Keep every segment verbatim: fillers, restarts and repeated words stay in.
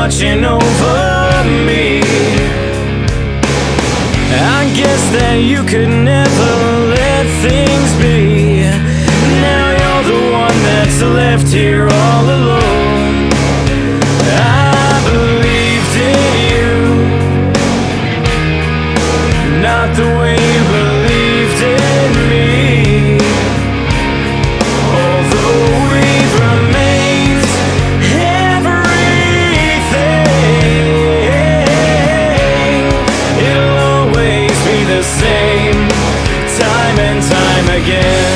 watching over me. I guess that you could never let things be. Now you're the one that's left here all alone. I believed in you, not the way you believed in me. Although we've remained everything, it'll always be the same, time and time again.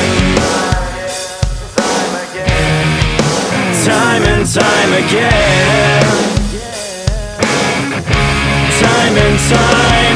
Time and time again. Time and time